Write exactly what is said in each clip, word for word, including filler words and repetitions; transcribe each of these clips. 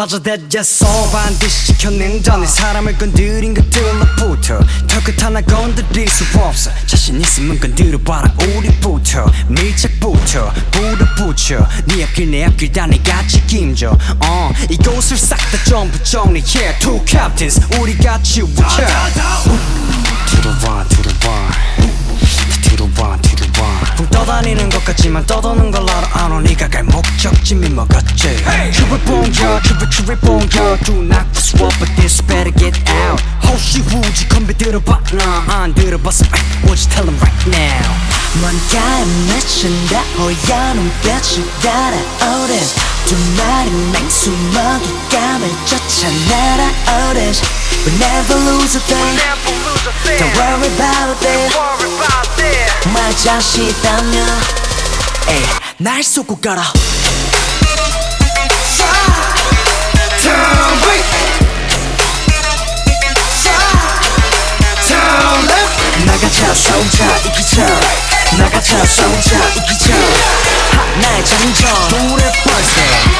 맞아 됐어 반드시 지켜낸다 내 사람을 건드린 것들로부터 털끝 하나 건드릴 수 없어 자신 있으면 건드려봐라 우리부터 밀착부터 불어붙여 네 앞길 내 앞길 다 내가 책임져 uh, 이곳을 싹 다 전부 정리해 Two captains 우리가 치우쳐 To the one, to the one To the one, to the one 붕 떠다니는 것 같지만 떠도는 걸 알아 안어 네가 갈 목적지미 먹었지 hey! Keep it bon겨, keep it, keep it bon겨 Do not swap but this better get out 혹시 후지 컴비 들어봐 나안 들어봤어 What you tell them right now 뭔가에 맺힌다 호연은 빛을 따라오듯 두 마리 맹수 먹잇감을 쫓아 날아오듯 We never lose a thing Don't worry about it 말 자신 있다면 에이, 날 쏘고 가라 Turn right Turn left 나가자 손자 이기자 나가자 손자 이기자 나의 장점 돌에 벌써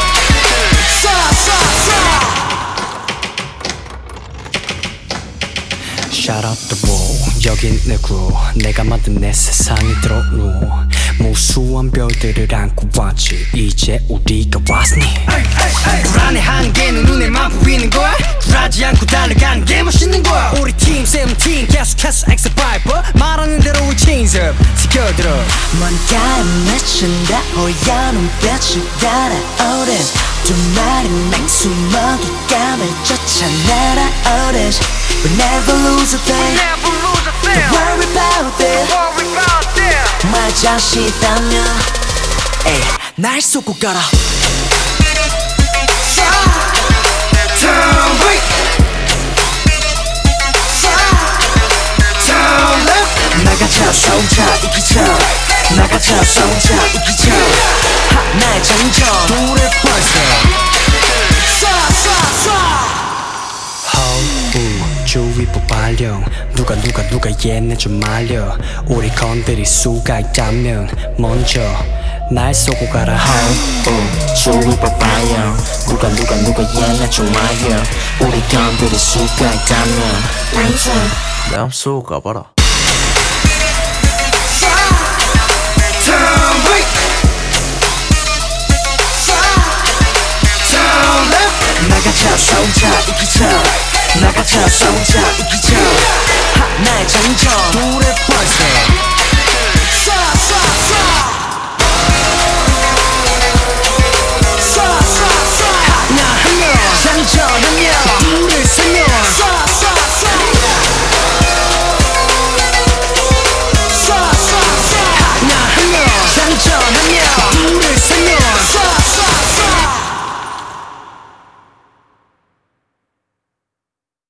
Shout out the wall 여긴 내 crew 내가 만든 내 세상이 들어누워 무수한 별들을 안고 왔지 이제 우리가 왔으니 불안의 한계는 눈에만 보이는 거야 굴하지 않고 달려가는 게 멋있는 거야 우리 팀 세븐틴 계속해서 엑스파이버 말하는 대로 we change up 지켜들어 뭔가에 맺힌다 호연은 빛을 따라오듯 두 마리 맹수 먹잇감을 쫓아 날아오듯 We never lose a thing Don't worry about it 말 자신 있다면 에이, 날 쏘고 가라 Turn right Turn left 나가자 손자 이기자 나가자 손자 이기자 나의 장점 돌에 벌써 주위부 발령 누가 누가 누가 얘네 좀 말려 우리 건드릴 수가 있다면 먼저 날 쏘고 가라 호우 주위부 발령 누가 누가 누가 얘네 좀 말려 우리 건드릴 수가 있다면 먼저 날 쏘고 가봐라 Turn right Turn left 나가자 손자 이기자 나가자 손자 이기자 나의 장점